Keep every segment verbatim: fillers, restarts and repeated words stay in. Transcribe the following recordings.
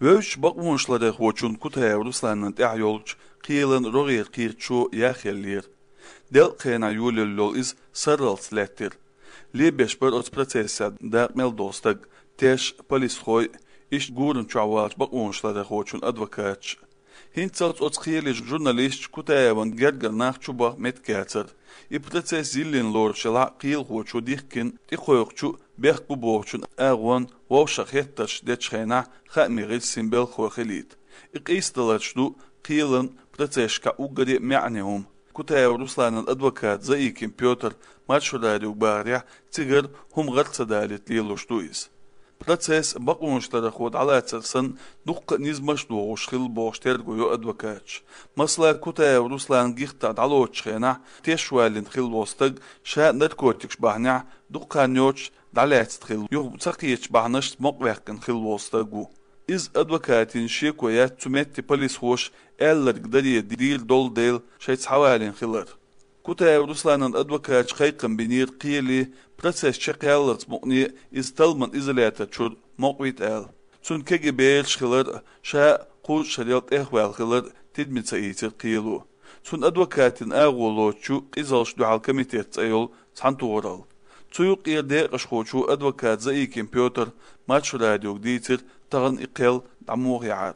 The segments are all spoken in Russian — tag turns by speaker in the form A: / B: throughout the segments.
A: Вövç bakmışları hoçun kutaya Ruslanın ta'yolç qiyılın roğir qirçu yaxellir. Del qena yulul iz sarılslettir. Li beş bir ot processa daqmel dostag teş polis xoy iş gurun çavalç bakmışları hoçun advokat. Hintsalt ot qiyeliş jurnalist kutayavan gerger naxçuba metkatsar. I proces zillin lor şala qiyil hoçu dihkin ti qoyqçu bex bu boğçun ağwan wawşa xettaş de çxena xamigil simbel xoxilit. İqistalaçdu qiyilin proceska ugadi ma'nehum. Kutaya Ruslanın advokat Zaikin Pyotr Marşuradi Barya tigir hum gırtsadalit liluştuiz. Proces bakmışları xod alatsın duqqa nizmaş doğuş xil boğuşter goyu advokat. Masla Kutaya Ruslan gihta daloçxena teşvalin xil vostag şa narkotik bahna duqqa nyoç dalat xil yox tsaqiyç bahnaş moqvaqin xil vostagu. İz advokatin şekoya tümetti polis hoş eller gdariye dil dol del şayts havalin xilar. Kutaya Ruslanın advokat qayqın binir qiyli proces çaqyallat muqni iz talman izolata çur moqvit el. Sun kegi bel xilar şa qul şariat ehval xilar tidmitsa itir qilu. Sun advokatin ağoloçu qizalş dual komitet ayol santural. Tuyuq yerde qashxoçu advokat Zaikin Pyotr Marşuradi ditir tağın iqel damuq yaad.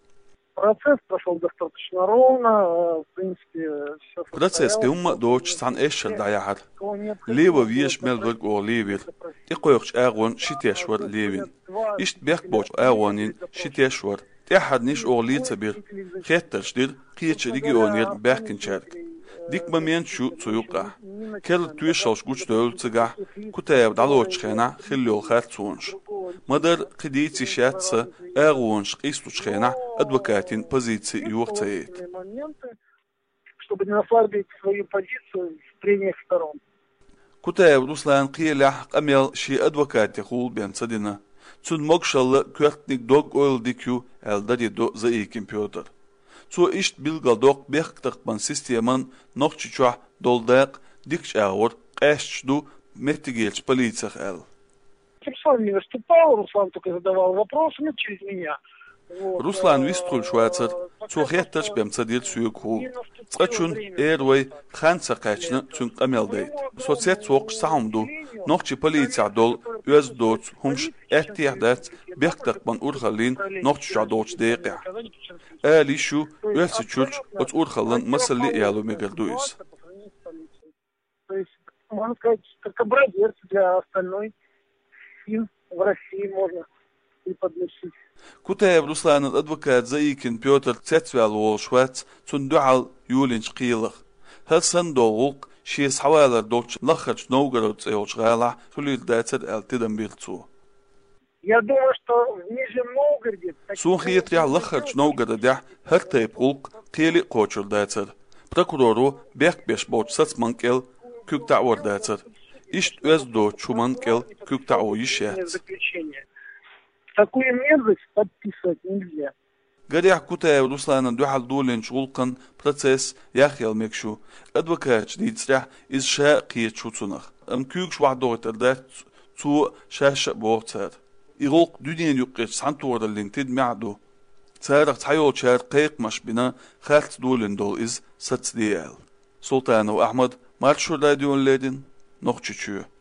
B: Процесс прошел достаточно ровно, в принципе, все
A: Процесс кеумма доч сан эшер даяхар. Лева виеш мелверг о левер. Иқойқч ағон шитешвар левин. Ишт бек боч ағонин шитешвар. Тяхад ниш о лица бир. Хеттаршдир қиеч регионер бәкінчерк. Дик момент шу цуюқа. Кел туешалш гуч дөлцыға. Кутаев далочхена хиллиол харцунш. Мадар қидейци шатса ағонш қистучхена адвокатин позиции юрцаит.
B: Чтобы не ослабить свою позицию в прениях сторон.
A: Kutaev Ruslan qiylah qamel shi advokati khul ben sadina. Tsun mokshalla kwertnik dog oil dikyu eldadi do Zaikin Pyotr. Tsu isht bilgal dog beqtaqban sisteman noqchichwa doldaq dikch awr qashchdu mehtigelch полицах el.
B: Руслан не выступал, Руслан только задавал вопросы, ну, через меня.
A: Ruslan виструл швайцар цу хетташ бем цадил сүйку. Цачун эрвей ханса qachni tsun qamelday. Sotsiat soq saumdu. Noqchi politsiya dol öz doç humş ehtiyahdat beqtaqban urxalin noqchi doç deqa. Ali shu ölsi chulch ot urxalin masalli yalu megerduyis.
B: То есть, можно сказать, как образец для остальной СИН в России можно преподносить.
A: Kutaev Ruslanın advokat Zaikin Pyotr Tsetsval Wolshwat tundual yulinch qiyliq. Hasan doğuq şies havalar doç lakhach Novgorod tsayolchgala tulil datsad altidam biltsu.
B: Я думаю, что в Нижнем Новгороде...
A: Сухиет я лахач Новгорода хартайп улк qiyli qochur datsad. Prokuroru bek besh boch satsmankel kükta or datsad. Isht öz do chumankel kükta o yishat.
B: Такую мерзость подписывать нельзя.
A: Гадях Kutaev Ruslanın duhal dulin shulqan proces yaxyal mekshu. Advokat ditsrah iz sha qiyet chutsunaq. Am küg shwahdoter dat zu shash bortsad. Irok düdien yuqqet santorda lintid ma'du. Tsaraq tayol char qayqmash bina khalt dulin dol iz satsdial. Sultanov Ahmad Marshur Radio'nledin Noqchichu.